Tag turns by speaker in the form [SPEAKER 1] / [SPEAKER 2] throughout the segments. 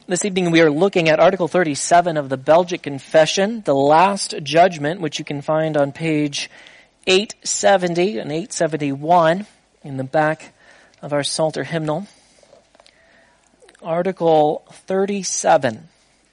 [SPEAKER 1] This evening we are looking at Article 37 of the Belgic Confession, the last judgment, which you can find on page 870 and 871 in the back of our Psalter hymnal. Article 37.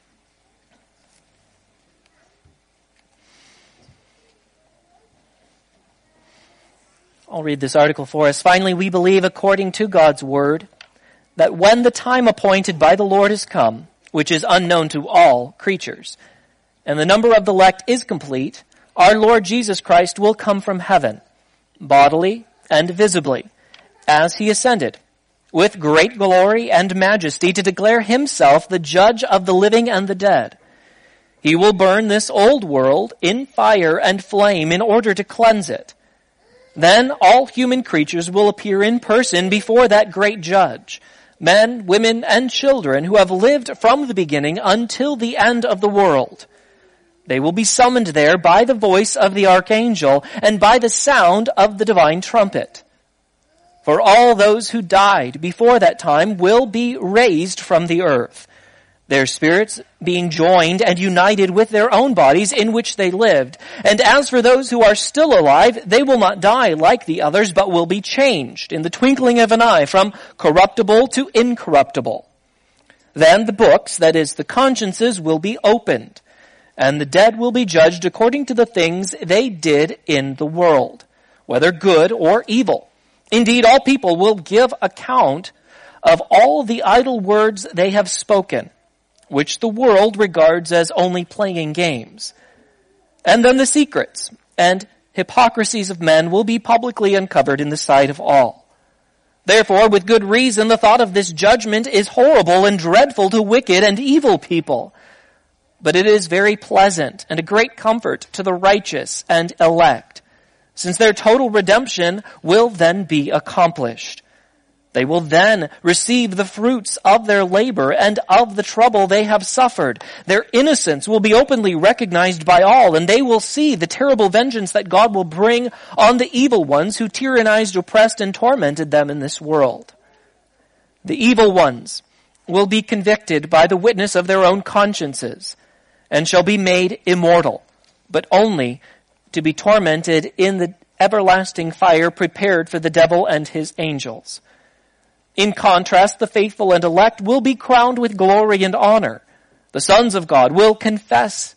[SPEAKER 1] I'll read this article for us. Finally, we believe according to God's word that when the time appointed by the Lord is come, which is unknown to all creatures, and the number of the elect is complete, our Lord Jesus Christ will come from heaven, bodily and visibly, as he ascended, with great glory and majesty to declare himself the judge of the living and the dead. He will burn this old world in fire and flame in order to cleanse it. Then all human creatures will appear in person before that great judge, men, women, and children who have lived from the beginning until the end of the world. They will be summoned there by the voice of the archangel and by the sound of the divine trumpet. For all those who died before that time will be raised from the earth, their spirits being joined and united with their own bodies in which they lived. And as for those who are still alive, they will not die like the others, but will be changed in the twinkling of an eye from corruptible to incorruptible. Then the books, that is, the consciences, will be opened, and the dead will be judged according to the things they did in the world, whether good or evil. Indeed, all people will give account of all the idle words they have spoken, which the world regards as only playing games. And then the secrets and hypocrisies of men will be publicly uncovered in the sight of all. Therefore, with good reason, the thought of this judgment is horrible and dreadful to wicked and evil people. But it is very pleasant and a great comfort to the righteous and elect, since their total redemption will then be accomplished. They will then receive the fruits of their labor and of the trouble they have suffered. Their innocence will be openly recognized by all, and they will see the terrible vengeance that God will bring on the evil ones who tyrannized, oppressed, and tormented them in this world. The evil ones will be convicted by the witness of their own consciences and shall be made immortal, but only to be tormented in the everlasting fire prepared for the devil and his angels. In contrast, the faithful and elect will be crowned with glory and honor. The Son of God will confess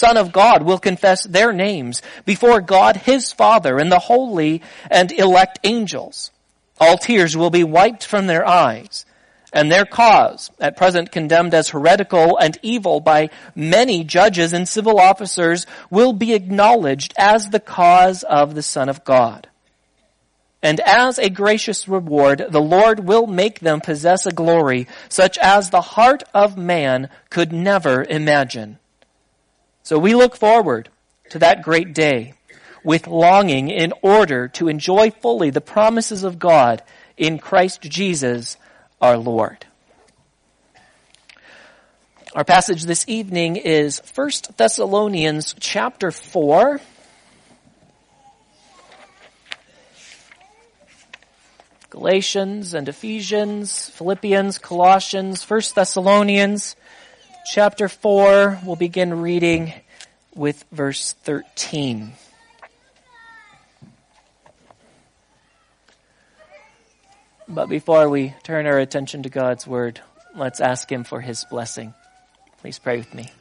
[SPEAKER 1] their names before God his Father and the holy and elect angels. All tears will be wiped from their eyes, and their cause, at present condemned as heretical and evil by many judges and civil officers, will be acknowledged as the cause of the Son of God. And as a gracious reward, the Lord will make them possess a glory such as the heart of man could never imagine. So we look forward to that great day with longing in order to enjoy fully the promises of God in Christ Jesus our Lord. Our passage this evening is 1 Thessalonians chapter 4. Galatians and Ephesians, Philippians, Colossians, 1 Thessalonians, chapter 4. We'll begin reading with verse 13. But before we turn our attention to God's word, let's ask him for his blessing. Please pray with me.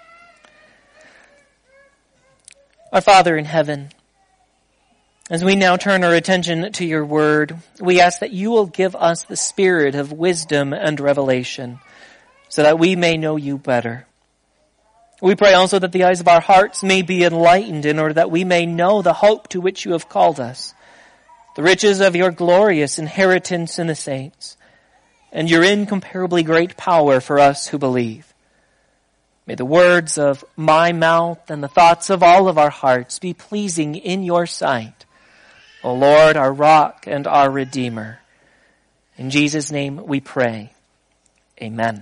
[SPEAKER 1] Our Father in heaven, as we now turn our attention to your word, we ask that you will give us the spirit of wisdom and revelation so that we may know you better. We pray also that the eyes of our hearts may be enlightened in order that we may know the hope to which you have called us, the riches of your glorious inheritance in the saints, and your incomparably great power for us who believe. May the words of my mouth and the thoughts of all of our hearts be pleasing in your sight, O Lord, our rock and our Redeemer. In Jesus' name we pray. Amen.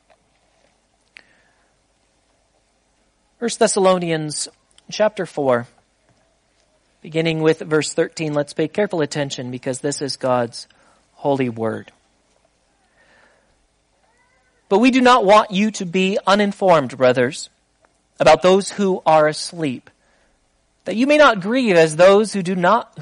[SPEAKER 1] 1 Thessalonians chapter 4, beginning with verse 13. Let's pay careful attention because this is God's holy word. But we do not want you to be uninformed, brothers, about those who are asleep, that you may not grieve as those who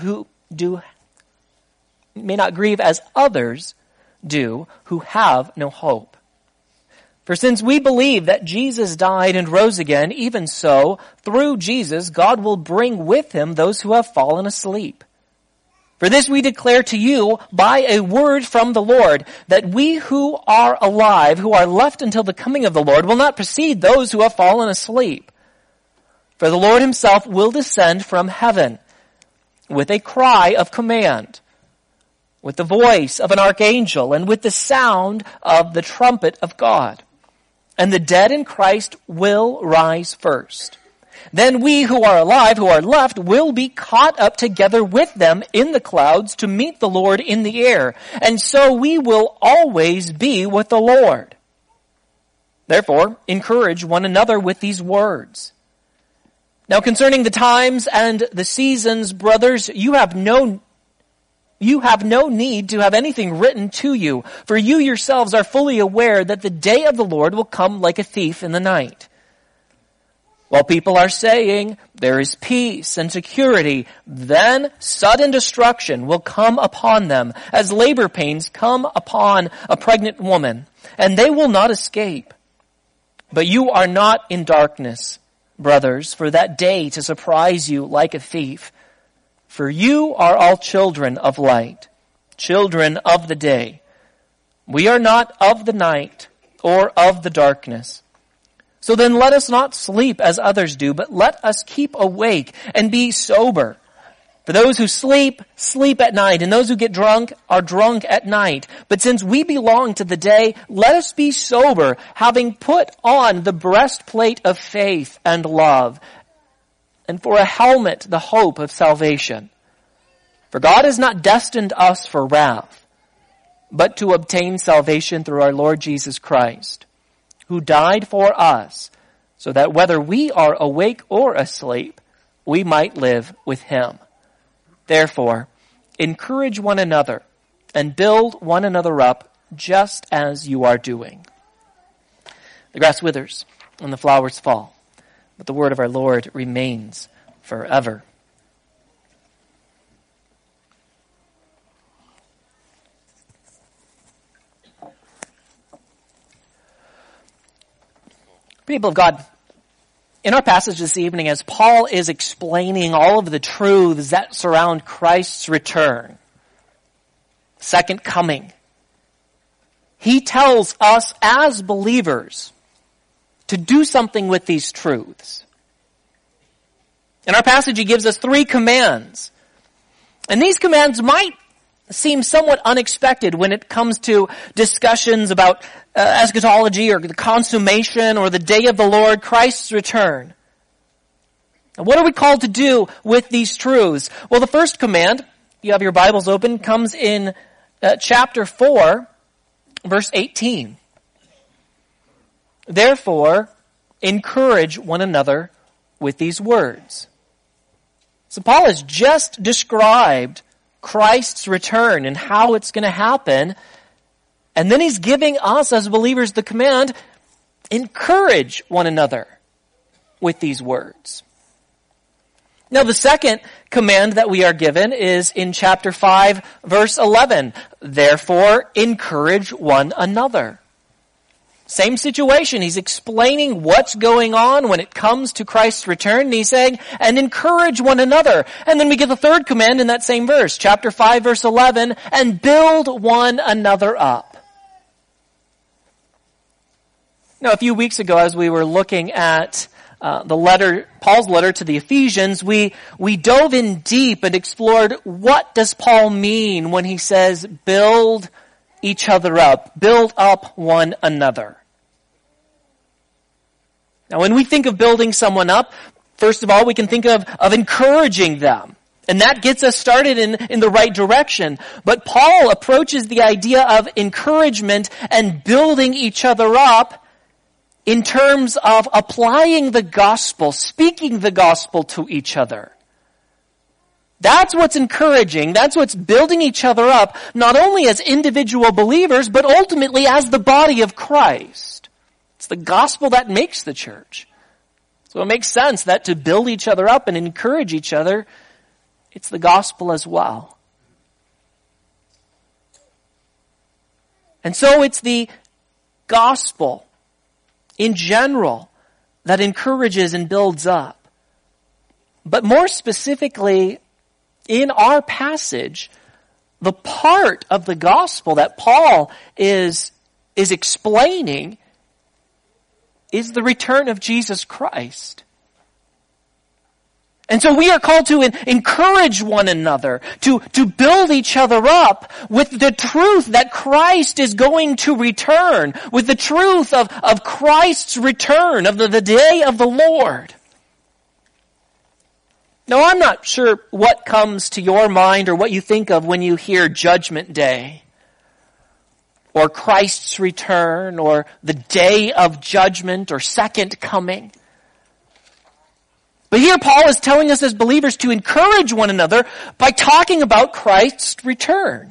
[SPEAKER 1] may not grieve as others do who have no hope. For since we believe that Jesus died and rose again, even so, through Jesus, God will bring with him those who have fallen asleep. For this we declare to you by a word from the Lord, that we who are alive, who are left until the coming of the Lord, will not precede those who have fallen asleep. For the Lord himself will descend from heaven with a cry of command, with the voice of an archangel, and with the sound of the trumpet of God. And the dead in Christ will rise first. Then we who are alive, who are left, will be caught up together with them in the clouds to meet the Lord in the air. And so we will always be with the Lord. Therefore, encourage one another with these words. Now concerning the times and the seasons, brothers, you have no need to have anything written to you, for you yourselves are fully aware that the day of the Lord will come like a thief in the night. While people are saying there is peace and security, then sudden destruction will come upon them as labor pains come upon a pregnant woman, and they will not escape. But you are not in darkness, brothers, for that day to surprise you like a thief. For you are all children of light, children of the day. We are not of the night or of the darkness. So then let us not sleep as others do, but let us keep awake and be sober. For those who sleep, sleep at night, and those who get drunk are drunk at night. But since we belong to the day, let us be sober, having put on the breastplate of faith and love, and for a helmet the hope of salvation. For God has not destined us for wrath, but to obtain salvation through our Lord Jesus Christ, who died for us, so that whether we are awake or asleep, we might live with him. Therefore, encourage one another and build one another up, just as you are doing. The grass withers and the flowers fall, but the word of our Lord remains forever. People of God, in our passage this evening, as Paul is explaining all of the truths that surround Christ's return, second coming, he tells us as believers to do something with these truths. In our passage, he gives us 3 commands. And these commands might seem somewhat unexpected when it comes to discussions about eschatology or the consummation or the day of the Lord, Christ's return. And what are we called to do with these truths? Well, the first command, you have your Bibles open, comes in chapter 4, verse 18. Therefore, encourage one another with these words. So Paul has just described Christ's return and how it's going to happen. And then he's giving us as believers the command, encourage one another with these words. Now the second command that we are given is in chapter 5, verse 11. Therefore, encourage one another. Same situation. He's explaining what's going on when it comes to Christ's return. And he's saying, and encourage one another. And then we get the third command in that same verse, chapter 5, verse 11, and build one another up. Now, a few weeks ago, as we were looking at Paul's letter to the Ephesians, we dove in deep and explored what does Paul mean when he says, build each other up, build up one another. Now, when we think of building someone up, first of all, we can think of encouraging them. And that gets us started in the right direction. But Paul approaches the idea of encouragement and building each other up in terms of applying the gospel, speaking the gospel to each other. That's what's encouraging. That's what's building each other up, not only as individual believers, but ultimately as the body of Christ. It's the gospel that makes the church. So it makes sense that to build each other up and encourage each other, it's the gospel as well. And so it's the gospel in general that encourages and builds up. But more specifically, in our passage, the part of the gospel that Paul is explaining is the return of Jesus Christ. And so we are called to encourage one another, to build each other up with the truth that Christ is going to return, with the truth of Christ's return, of the day of the Lord. Now, I'm not sure what comes to your mind or what you think of when you hear Judgment Day, or Christ's return, or the day of judgment, or second coming. But here Paul is telling us as believers to encourage one another by talking about Christ's return.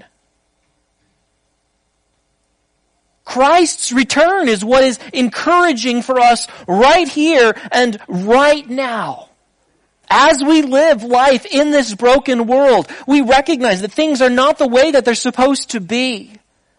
[SPEAKER 1] Christ's return is what is encouraging for us right here and right now. As we live life in this broken world, we recognize that things are not the way that they're supposed to be.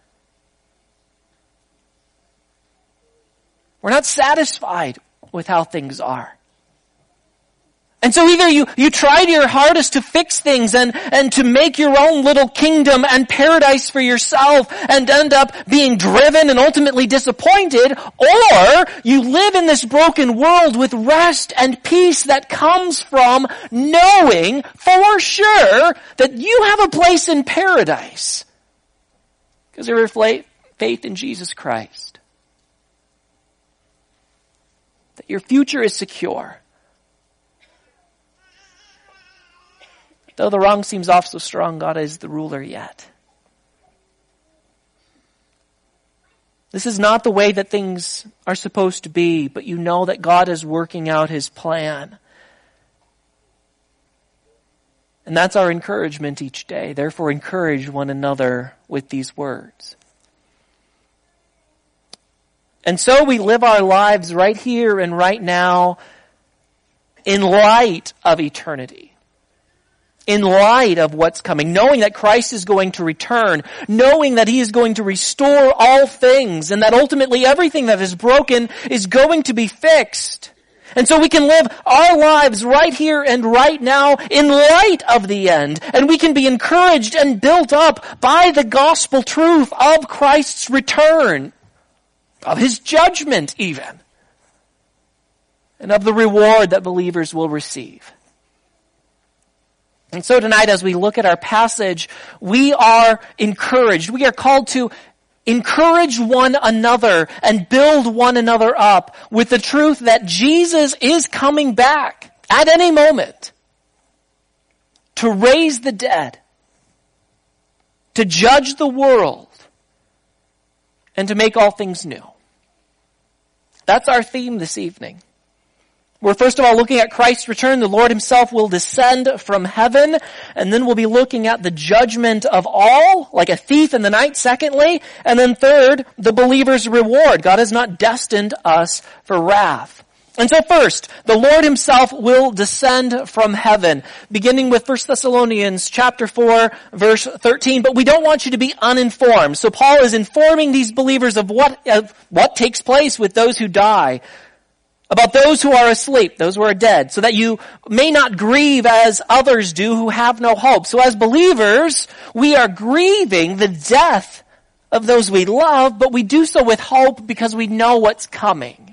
[SPEAKER 1] We're not satisfied with how things are. And so either you try your hardest to fix things and to make your own little kingdom and paradise for yourself and end up being driven and ultimately disappointed, or you live in this broken world with rest and peace that comes from knowing for sure that you have a place in paradise because of your faith in Jesus Christ. That your future is secure. Though the wrong seems off so strong, God is the ruler yet. This is not the way that things are supposed to be, but you know that God is working out His plan. And that's our encouragement each day. Therefore, encourage one another with these words. And so we live our lives right here and right now in light of eternity. In light of what's coming, knowing that Christ is going to return, knowing that He is going to restore all things, and that ultimately everything that is broken is going to be fixed. And so we can live our lives right here and right now in light of the end, and we can be encouraged and built up by the gospel truth of Christ's return, of His judgment even, and of the reward that believers will receive. And so tonight, as we look at our passage, we are encouraged. We are called to encourage one another and build one another up with the truth that Jesus is coming back at any moment to raise the dead, to judge the world, and to make all things new. That's our theme this evening. We're first of all looking at Christ's return. The Lord Himself will descend from heaven, and then we'll be looking at the judgment of all, like a thief in the night, secondly. And then third, the believer's reward. God has not destined us for wrath. And so first, the Lord Himself will descend from heaven, beginning with 1 Thessalonians chapter 4, verse 13. But we don't want you to be uninformed. So Paul is informing these believers of what takes place with those who die, about those who are asleep, those who are dead, so that you may not grieve as others do who have no hope. So as believers, we are grieving the death of those we love, but we do so with hope because we know what's coming.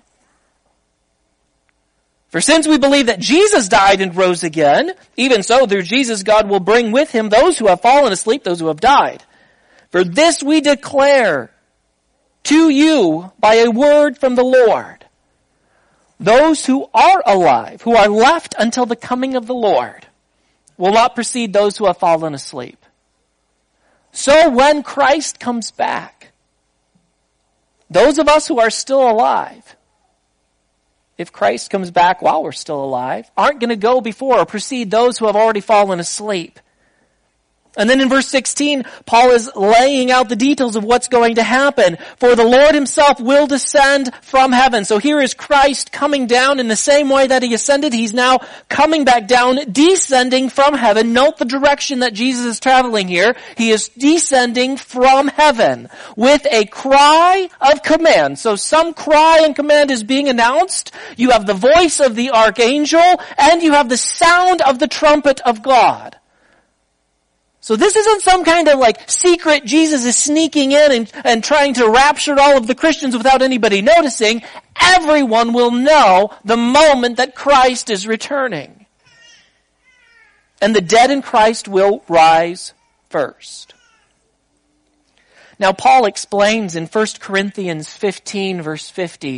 [SPEAKER 1] For since we believe that Jesus died and rose again, even so through Jesus God will bring with Him those who have fallen asleep, those who have died. For this we declare to you by a word from the Lord. Those who are alive, who are left until the coming of the Lord, will not precede those who have fallen asleep. So when Christ comes back, those of us who are still alive if Christ comes back while we're still alive, aren't going to go before or precede those who have already fallen asleep. And then in verse 16, Paul is laying out the details of what's going to happen. For the Lord himself will descend from heaven. So here is Christ coming down in the same way that he ascended. He's now coming back down, descending from heaven. Note the direction that Jesus is traveling here. He is descending from heaven with a cry of command. So some cry and command is being announced. You have the voice of the archangel and you have the sound of the trumpet of God. So this isn't some kind of like secret Jesus is sneaking in and trying to rapture all of the Christians without anybody noticing. Everyone will know the moment that Christ is returning. And the dead in Christ will rise first. Now Paul explains in 1 Corinthians 15 verse 50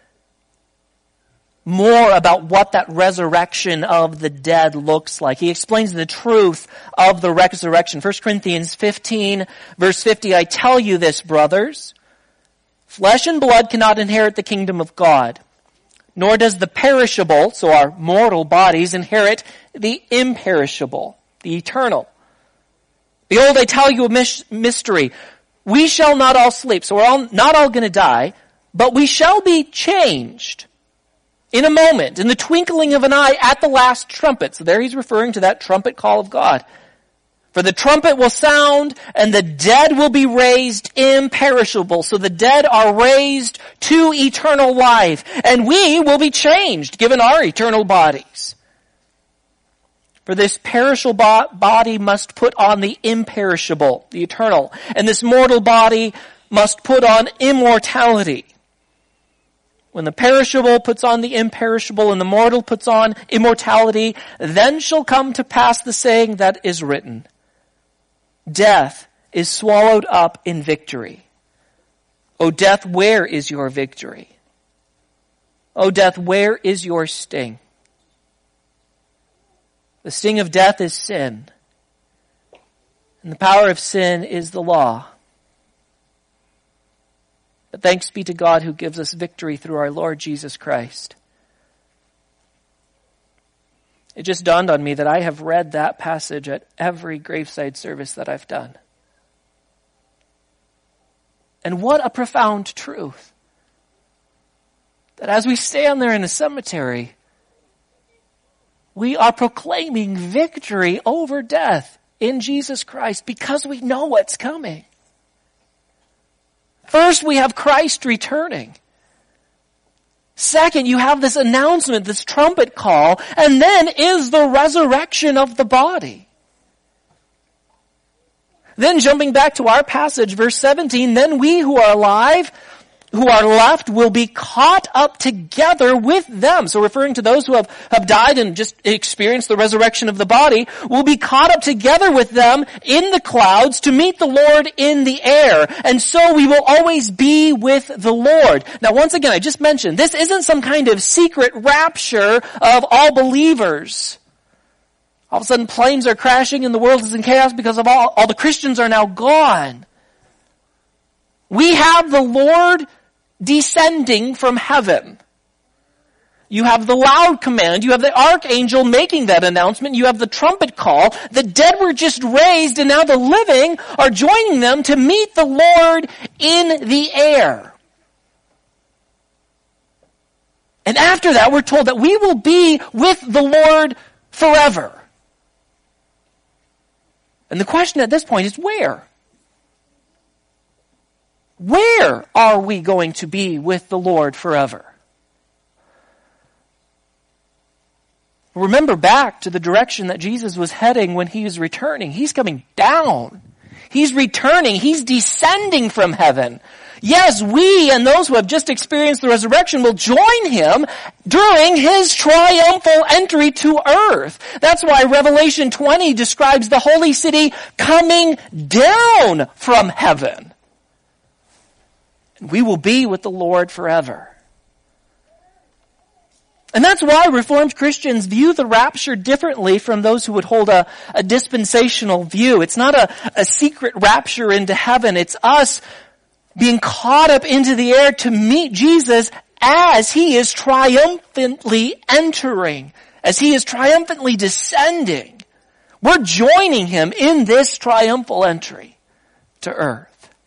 [SPEAKER 1] more about what that resurrection of the dead looks like. He explains the truth of the resurrection. 1 Corinthians 15, verse 50, I tell you this, brothers, flesh and blood cannot inherit the kingdom of God, nor does the perishable, so our mortal bodies, inherit the imperishable, the eternal. Behold, I tell you a mystery. We shall not all sleep, so we're not all going to die, but we shall be changed. In a moment, in the twinkling of an eye, at the last trumpet. So there he's referring to that trumpet call of God. For the trumpet will sound, and the dead will be raised imperishable. So the dead are raised to eternal life. And we will be changed, given our eternal bodies. For this perishable body must put on the imperishable, the eternal. And this mortal body must put on immortality. When the perishable puts on the imperishable and the mortal puts on immortality, then shall come to pass the saying that is written, death is swallowed up in victory. O death, where is your victory? O death, where is your sting? The sting of death is sin, and the power of sin is the law. But thanks be to God who gives us victory through our Lord Jesus Christ. It just dawned on me that I have read that passage at every graveside service that I've done. And what a profound truth. That as we stand there in the cemetery, we are proclaiming victory over death in Jesus Christ because we know what's coming. First, we have Christ returning. Second, you have this announcement, this trumpet call, and then is the resurrection of the body. Then jumping back to our passage, verse 17, then we who are alive, who are left, will be caught up together with them. So referring to those who have died and just experienced the resurrection of the body, will be caught up together with them in the clouds to meet the Lord in the air. And so we will always be with the Lord. Now once again, I just mentioned, this isn't some kind of secret rapture of all believers. All of a sudden planes are crashing and the world is in chaos because of all the Christians are now gone. We have the Lord descending from heaven. You have the loud command. You have the archangel making that announcement. You have the trumpet call. The dead were just raised and now the living are joining them to meet the Lord in the air. And after that, we're told that we will be with the Lord forever. And the question at this point is where? Where are we going to be with the Lord forever? Remember back to the direction that Jesus was heading when he was returning. He's coming down. He's returning. He's descending from heaven. Yes, we and those who have just experienced the resurrection will join him during his triumphal entry to earth. That's why Revelation 20 describes the holy city coming down from heaven. We will be with the Lord forever. And that's why Reformed Christians view the rapture differently from those who would hold a dispensational view. It's not a secret rapture into heaven. It's us being caught up into the air to meet Jesus as he is triumphantly entering, as he is triumphantly descending, we're joining him in this triumphal entry to earth.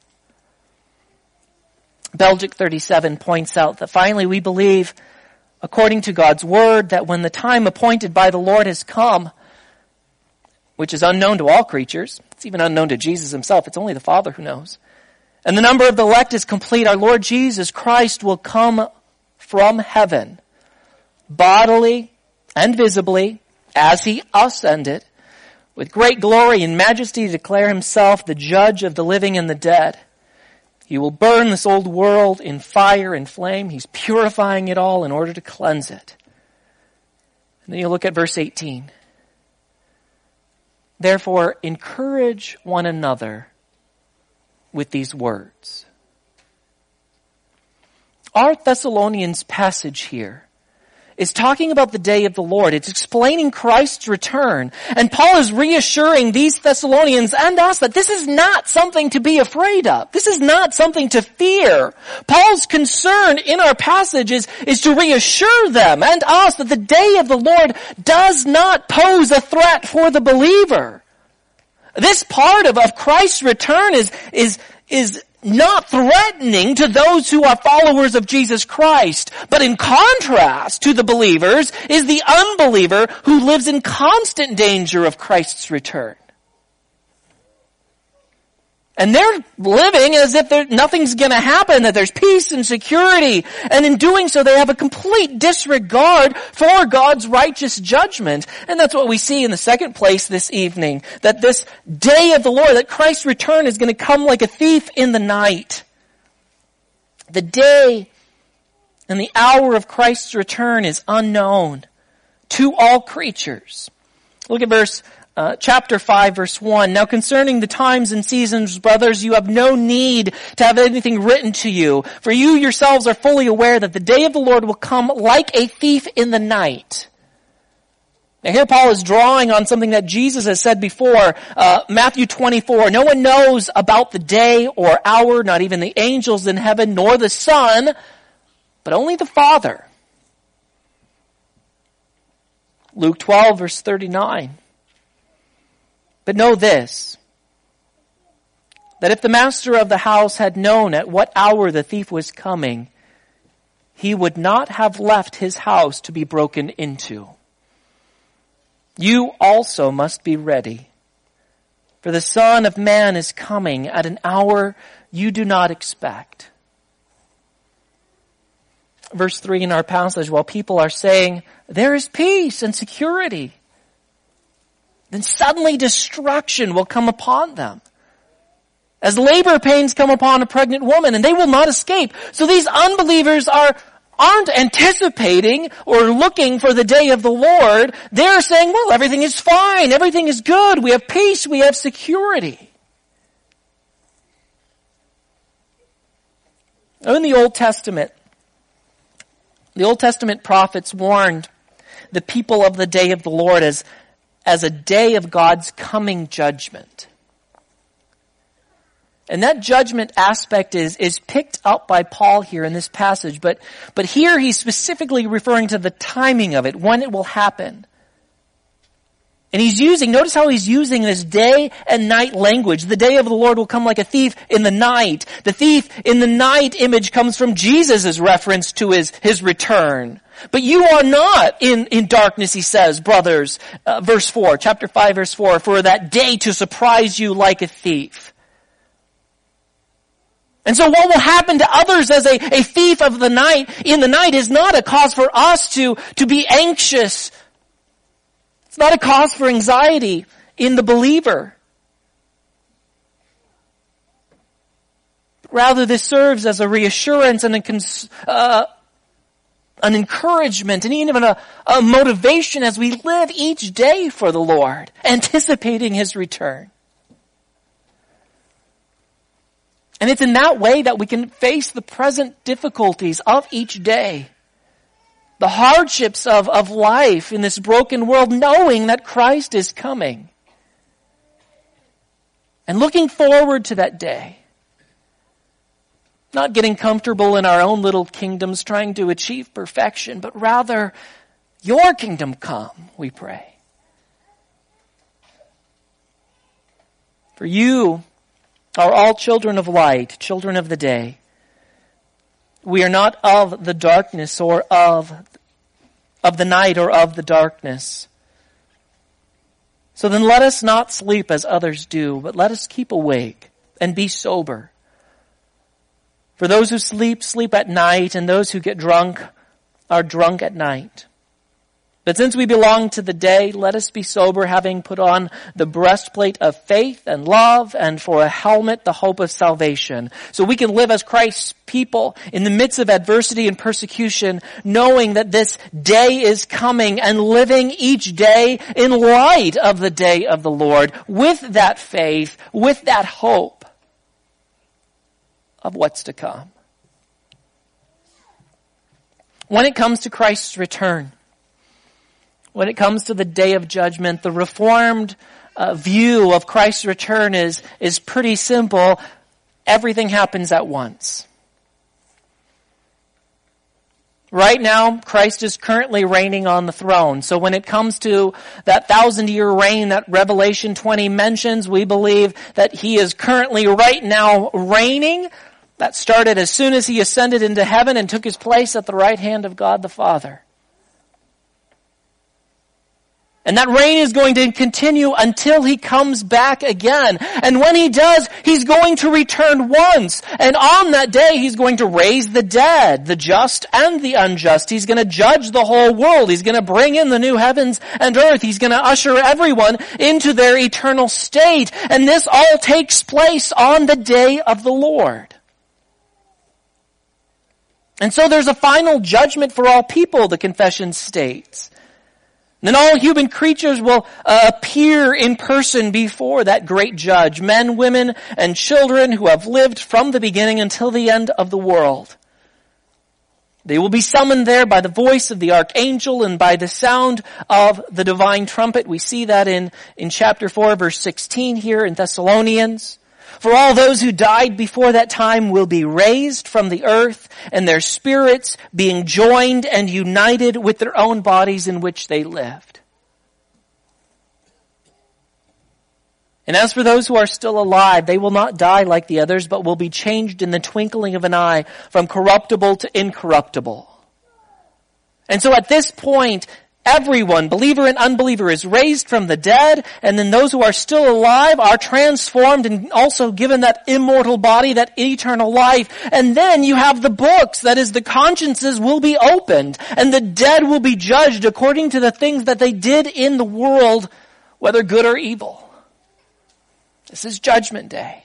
[SPEAKER 1] Belgic 37 points out that finally we believe, according to God's word, that when the time appointed by the Lord has come, which is unknown to all creatures, it's even unknown to Jesus himself, it's only the Father who knows, and the number of the elect is complete, our Lord Jesus Christ will come from heaven, bodily and visibly, as he ascended, with great glory and majesty to declare himself the judge of the living and the dead. He will burn this old world in fire and flame. He's purifying it all in order to cleanse it. And then you look at verse 18. Therefore, encourage one another with these words. Our Thessalonians passage here is talking about the day of the Lord. It's explaining Christ's return. And Paul is reassuring these Thessalonians and us that this is not something to be afraid of. This is not something to fear. Paul's concern in our passage is to reassure them and us that the day of the Lord does not pose a threat for the believer. This part of Christ's return is not threatening to those who are followers of Jesus Christ. But in contrast to the believers is the unbeliever who lives in constant danger of Christ's return. And they're living as if nothing's going to happen, that there's peace and security. And in doing so, they have a complete disregard for God's righteous judgment. And that's what we see in the second place this evening, that this day of the Lord, that Christ's return is going to come like a thief in the night. The day and the hour of Christ's return is unknown to all creatures. Look at chapter 5, verse 1. Now concerning the times and seasons, brothers, you have no need to have anything written to you, for you yourselves are fully aware that the day of the Lord will come like a thief in the night. Now here Paul is drawing on something that Jesus has said before, Matthew 24. No one knows about the day or hour, not even the angels in heaven, nor the Son, but only the Father. Luke 12, verse 39. But know this, that if the master of the house had known at what hour the thief was coming, he would not have left his house to be broken into. You also must be ready, for the Son of Man is coming at an hour you do not expect. Verse 3 in our passage, while people are saying, there is peace and security, then suddenly destruction will come upon them. As labor pains come upon a pregnant woman, and they will not escape. So these unbelievers aren't anticipating or looking for the day of the Lord. They're saying, well, everything is fine, everything is good, we have peace, we have security. In the Old Testament prophets warned the people of the day of the Lord as a day of God's coming judgment. And that judgment aspect is picked up by Paul here in this passage, but here he's specifically referring to the timing of it, when it will happen. And notice how he's using this day and night language. The day of the Lord will come like a thief in the night. The thief in the night image comes from Jesus' reference to his return. But you are not in darkness, he says, brothers, verse 4, chapter 5, verse 4, for that day to surprise you like a thief. And so what will happen to others as a thief in the night is not a cause for us to be anxious. It's not a cause for anxiety in the believer. Rather, this serves as a reassurance and an encouragement and even a motivation as we live each day for the Lord, anticipating his return. And it's in that way that we can face the present difficulties of each day, the hardships of life in this broken world, knowing that Christ is coming. And looking forward to that day. Not getting comfortable in our own little kingdoms trying to achieve perfection, but rather, your kingdom come, we pray. For you are all children of light, children of the day. We are not of the darkness or of the night or of the darkness. So then let us not sleep as others do, but let us keep awake and be sober. For those who sleep, sleep at night, and those who get drunk are drunk at night. But since we belong to the day, let us be sober, having put on the breastplate of faith and love, and for a helmet, the hope of salvation. So we can live as Christ's people in the midst of adversity and persecution, knowing that this day is coming and living each day in light of the day of the Lord, with that faith, with that hope of what's to come. When it comes to Christ's return, when it comes to the day of judgment, the Reformed view of Christ's return is pretty simple. Everything happens at once. Right now, Christ is currently reigning on the throne. So when it comes to that 1,000-year reign that Revelation 20 mentions, we believe that he is currently right now reigning. That started as soon as he ascended into heaven and took his place at the right hand of God the Father. And that reign is going to continue until he comes back again. And when he does, he's going to return once. And on that day, he's going to raise the dead, the just and the unjust. He's going to judge the whole world. He's going to bring in the new heavens and earth. He's going to usher everyone into their eternal state. And this all takes place on the day of the Lord. And so there's a final judgment for all people, the confession states. Then all human creatures will appear in person before that great judge, men, women, and children who have lived from the beginning until the end of the world. They will be summoned there by the voice of the archangel and by the sound of the divine trumpet. We see that in chapter 4, verse 16 here in Thessalonians. For all those who died before that time will be raised from the earth, and their spirits being joined and united with their own bodies in which they lived. And as for those who are still alive, they will not die like the others, but will be changed in the twinkling of an eye from corruptible to incorruptible. And so at this point, everyone, believer and unbeliever, is raised from the dead, and then those who are still alive are transformed and also given that immortal body, that eternal life. And then you have the books, that is, the consciences will be opened, and the dead will be judged according to the things that they did in the world, whether good or evil. This is Judgment Day.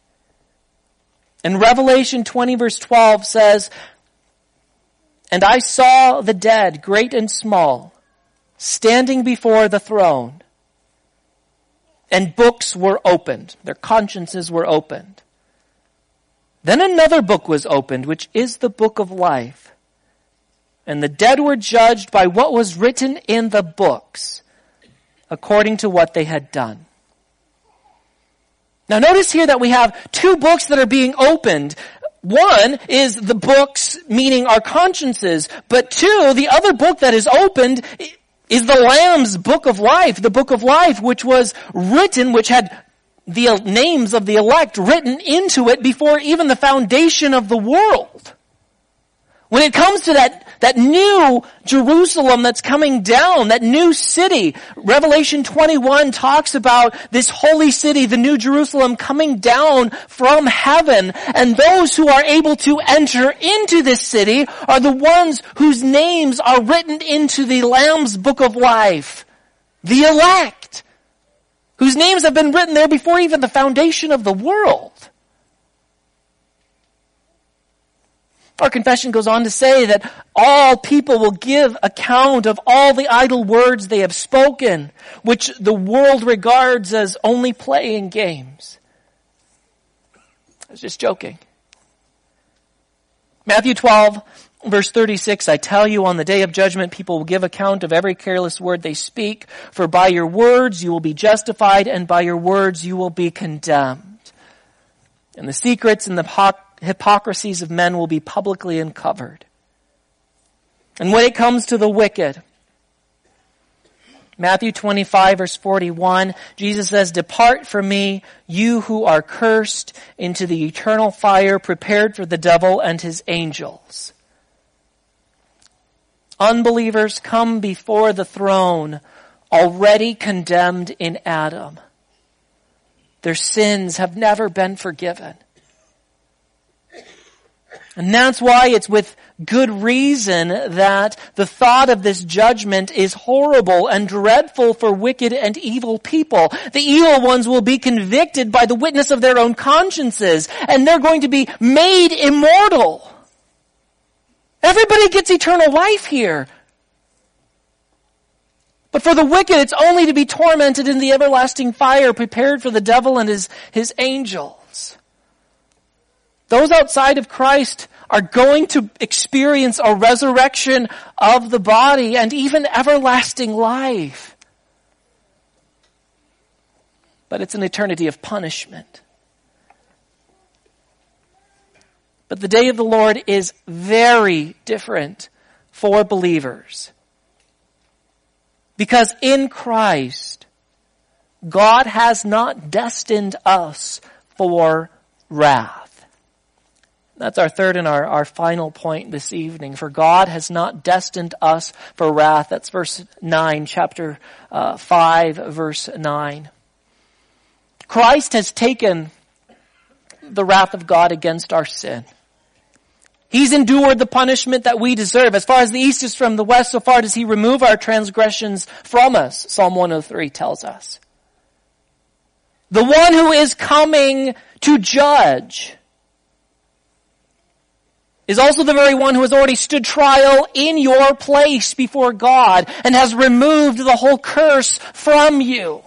[SPEAKER 1] And Revelation 20 verse 12 says, "And I saw the dead, great and small, standing before the throne, and books were opened." Their consciences were opened. "Then another book was opened, which is the book of life. And the dead were judged by what was written in the books, according to what they had done." Now notice here that we have two books that are being opened. One is the books, meaning our consciences, but two, the other book that is opened is the Lamb's book of life, the book of life which was written, which had the names of the elect written into it before even the foundation of the world. When it comes to that new Jerusalem that's coming down, that new city, Revelation 21 talks about this holy city, the new Jerusalem coming down from heaven. And those who are able to enter into this city are the ones whose names are written into the Lamb's book of life. The elect, whose names have been written there before even the foundation of the world. Our confession goes on to say that all people will give account of all the idle words they have spoken, which the world regards as only playing games. I was just joking. Matthew 12, verse 36, "I tell you, on the day of judgment, people will give account of every careless word they speak, for by your words you will be justified, and by your words you will be condemned." And the secrets and the hypocrisies of men will be publicly uncovered. And when it comes to the wicked, Matthew 25 verse 41, Jesus says, "Depart from me, you who are cursed, into the eternal fire prepared for the devil and his angels." Unbelievers come before the throne already condemned in Adam. Their sins have never been forgiven. And that's why it's with good reason that the thought of this judgment is horrible and dreadful for wicked and evil people. The evil ones will be convicted by the witness of their own consciences, and they're going to be made immortal. Everybody gets eternal life here. But for the wicked, it's only to be tormented in the everlasting fire prepared for the devil and his angels. Those outside of Christ are going to experience a resurrection of the body and even everlasting life. But it's an eternity of punishment. But the day of the Lord is very different for believers. Because in Christ, God has not destined us for wrath. That's our third and our final point this evening. For God has not destined us for wrath. That's verse 9, chapter 5, verse 9. Christ has taken the wrath of God against our sin. He's endured the punishment that we deserve. As far as the east is from the west, so far does he remove our transgressions from us, Psalm 103 tells us. The one who is coming to judge is also the very one who has already stood trial in your place before God and has removed the whole curse from you.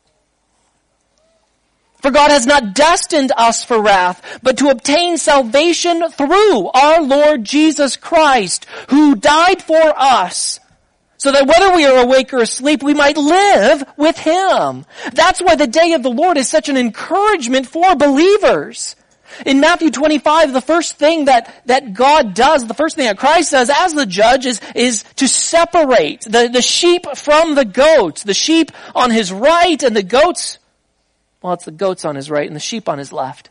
[SPEAKER 1] For God has not destined us for wrath, but to obtain salvation through our Lord Jesus Christ, who died for us, so that whether we are awake or asleep, we might live with Him. That's why the day of the Lord is such an encouragement for believers. In Matthew 25, the first thing that God does, the first thing that Christ does as the judge is to separate the sheep from the goats. The sheep on his right and the goats, well, it's the goats on his right and the sheep on his left.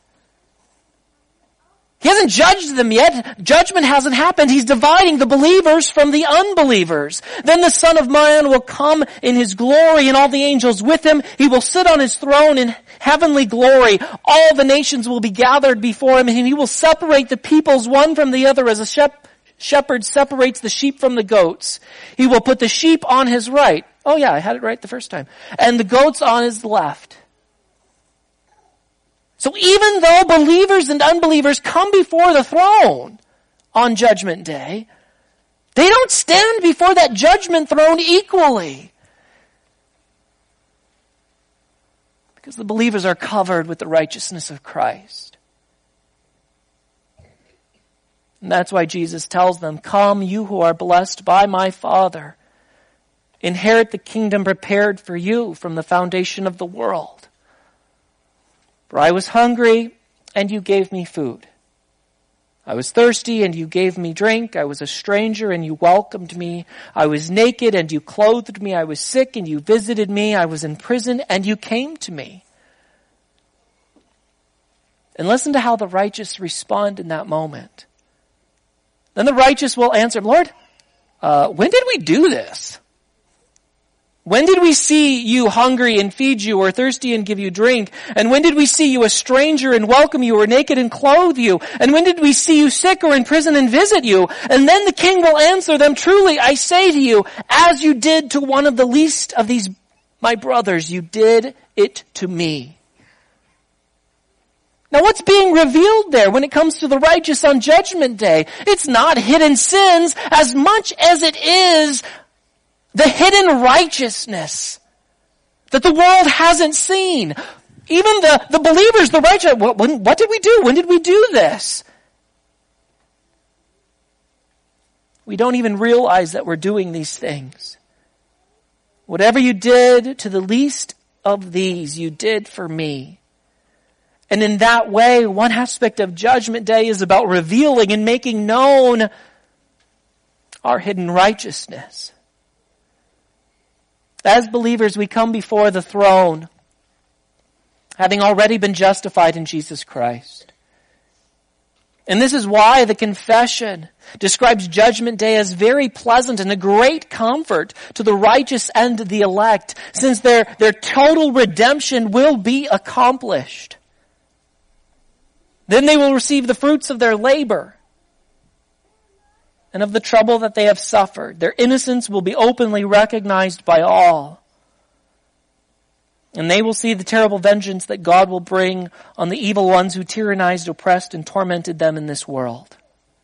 [SPEAKER 1] He hasn't judged them yet. Judgment hasn't happened. He's dividing the believers from the unbelievers. Then the Son of Man will come in His glory and all the angels with Him. He will sit on His throne in heavenly glory. All the nations will be gathered before Him, and He will separate the peoples one from the other as a shepherd separates the sheep from the goats. He will put the sheep on His right. Oh yeah, I had it right the first time. And the goats on His left. So even though believers and unbelievers come before the throne on Judgment Day, they don't stand before that judgment throne equally. Because the believers are covered with the righteousness of Christ. And that's why Jesus tells them, "Come, you who are blessed by my Father, inherit the kingdom prepared for you from the foundation of the world. For I was hungry, and you gave me food. I was thirsty, and you gave me drink. I was a stranger, and you welcomed me. I was naked, and you clothed me. I was sick, and you visited me. I was in prison, and you came to me." And listen to how the righteous respond in that moment. Then the righteous will answer, "Lord, when did we do this? When did we see you hungry and feed you, or thirsty and give you drink? And when did we see you a stranger and welcome you, or naked and clothe you? And when did we see you sick or in prison and visit you?" And then the king will answer them, "Truly I say to you, as you did to one of the least of these my brothers, you did it to me." Now what's being revealed there when it comes to the righteous on Judgment Day? It's not hidden sins as much as it is the hidden righteousness that the world hasn't seen. Even the believers, the righteous, what did we do? When did we do this? We don't even realize that we're doing these things. Whatever you did to the least of these, you did for me. And in that way, one aspect of Judgment Day is about revealing and making known our hidden righteousness. As believers, we come before the throne, having already been justified in Jesus Christ. And this is why the confession describes Judgment Day as very pleasant and a great comfort to the righteous and the elect, since their total redemption will be accomplished. Then they will receive the fruits of their labor and of the trouble that they have suffered. Their innocence will be openly recognized by all. And they will see the terrible vengeance that God will bring on the evil ones who tyrannized, oppressed, and tormented them in this world.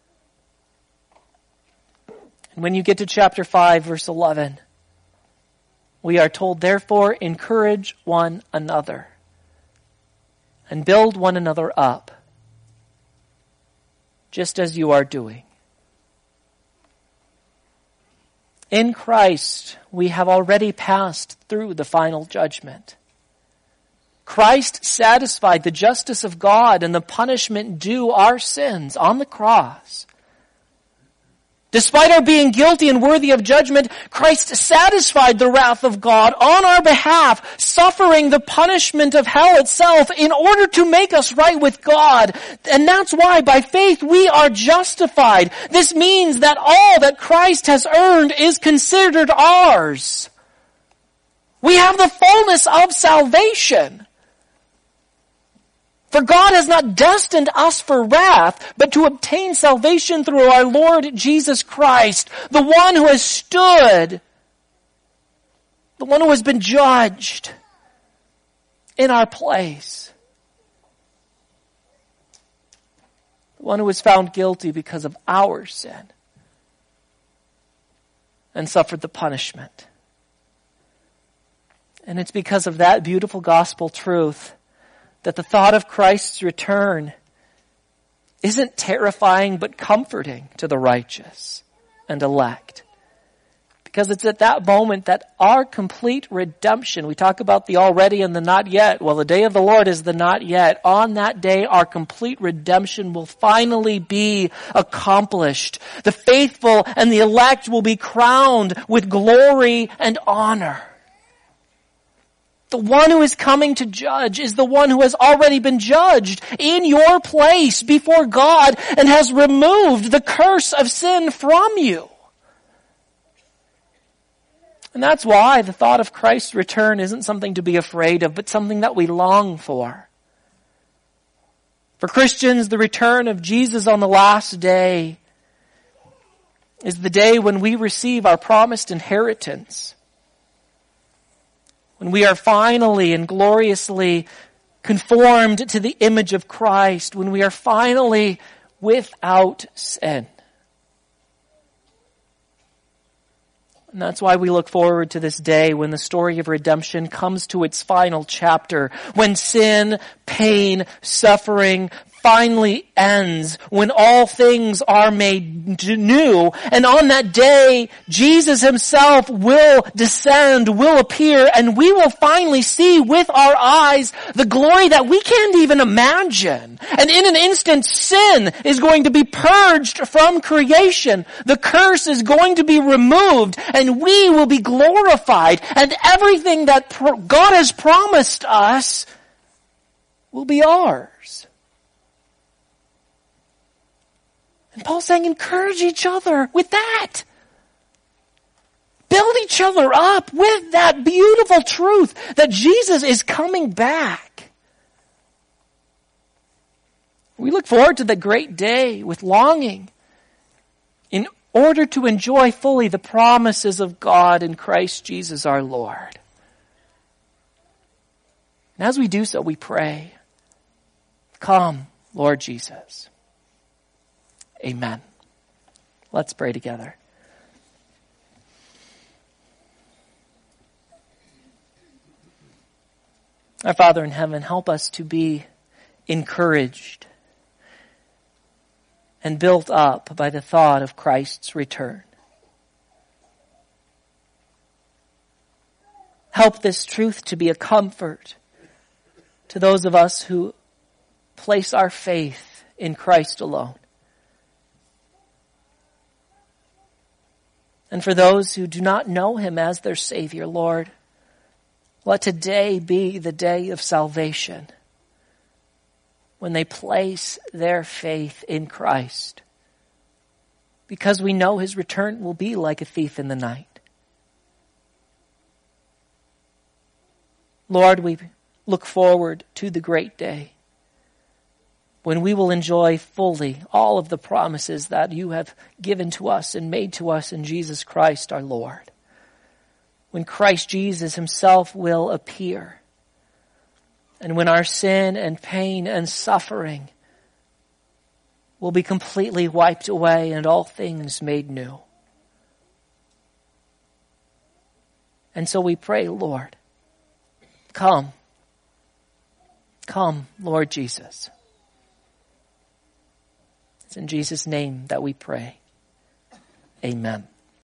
[SPEAKER 1] And when you get to chapter 5, verse 11, we are told, therefore, encourage one another and build one another up, just as you are doing. In Christ, we have already passed through the final judgment. Christ satisfied the justice of God and the punishment due our sins on the cross. Despite our being guilty and worthy of judgment, Christ satisfied the wrath of God on our behalf, suffering the punishment of hell itself in order to make us right with God. And that's why by faith we are justified. This means that all that Christ has earned is considered ours. We have the fullness of salvation. For God has not destined us for wrath, but to obtain salvation through our Lord Jesus Christ, the one who has stood, the one who has been judged in our place, the one who was found guilty because of our sin and suffered the punishment. And it's because of that beautiful gospel truth that the thought of Christ's return isn't terrifying but comforting to the righteous and elect. Because it's at that moment that our complete redemption, we talk about the already and the not yet. Well, the day of the Lord is the not yet. On that day, our complete redemption will finally be accomplished. The faithful and the elect will be crowned with glory and honor. The one who is coming to judge is the one who has already been judged in your place before God and has removed the curse of sin from you. And that's why the thought of Christ's return isn't something to be afraid of, but something that we long for. For Christians, the return of Jesus on the last day is the day when we receive our promised inheritance. When we are finally and gloriously conformed to the image of Christ, when we are finally without sin. And that's why we look forward to this day when the story of redemption comes to its final chapter, when sin, pain, suffering finally ends, when all things are made new. And on that day, Jesus himself will descend, will appear, and we will finally see with our eyes the glory that we can't even imagine. And in an instant, sin is going to be purged from creation. The curse is going to be removed, and we will be glorified. And everything that God has promised us will be ours. And Paul's saying, encourage each other with that. Build each other up with that beautiful truth that Jesus is coming back. We look forward to the great day with longing in order to enjoy fully the promises of God in Christ Jesus our Lord. And as we do so, we pray, come, Lord Jesus. Amen. Let's pray together. Our Father in heaven, help us to be encouraged and built up by the thought of Christ's return. Help this truth to be a comfort to those of us who place our faith in Christ alone. And for those who do not know him as their Savior, Lord, let today be the day of salvation when they place their faith in Christ, because we know his return will be like a thief in the night. Lord, we look forward to the great day when we will enjoy fully all of the promises that you have given to us and made to us in Jesus Christ our Lord. When Christ Jesus himself will appear, and when our sin and pain and suffering will be completely wiped away and all things made new. And so we pray, Lord, come, Lord Jesus. It's in Jesus' name that we pray. Amen.